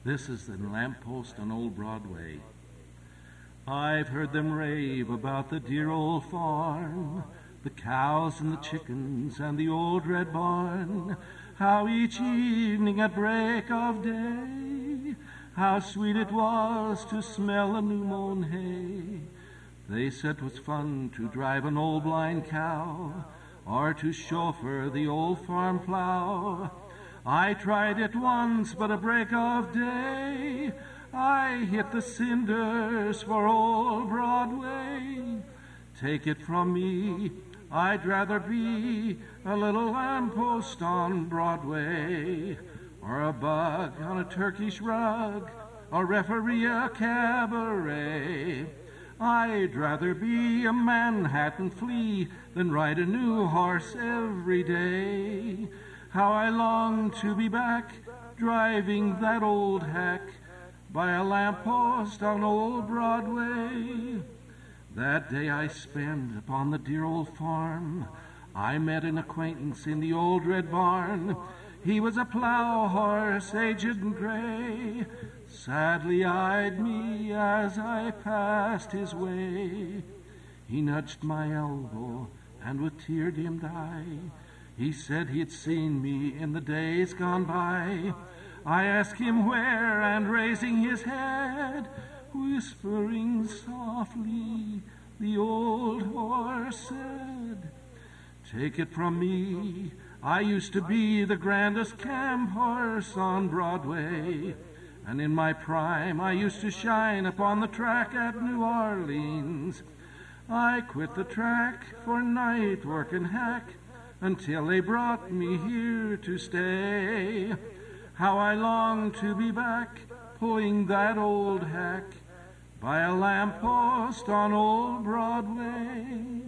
This is the lamppost on old Broadway. I've heard them rave about the dear old farm, the cows and the chickens and the old red barn, how each evening at break of day, how sweet it was to smell the new-mown hay. They said 'twas fun to drive an old blind cow, or to chauffeur the old farm plow. I tried it once, but at break of day, I hit the cinders for old Broadway. Take it from me, I'd rather be a little lamppost on Broadway, or a bug on a Turkish rug, or referee a cabaret. I'd rather be a Manhattan flea than ride a new horse every day. How I long to be back driving that old hack by a lamppost on old Broadway. That day I spent upon the dear old farm, I met an acquaintance in the old red barn. He was a plow horse, aged and gray, sadly eyed me as I passed his way. He nudged my elbow, and with tear-dimmed eye, he said he'd seen me in the days gone by. I asked him where, and raising his head, whispering softly, the old horse said, "Take it from me, I used to be the grandest cam horse on Broadway, and in my prime I used to shine upon the track at New Orleans. I quit the track for night work and hack until they brought me here to stay. How I long to be back pulling that old hack by a lamppost on old Broadway."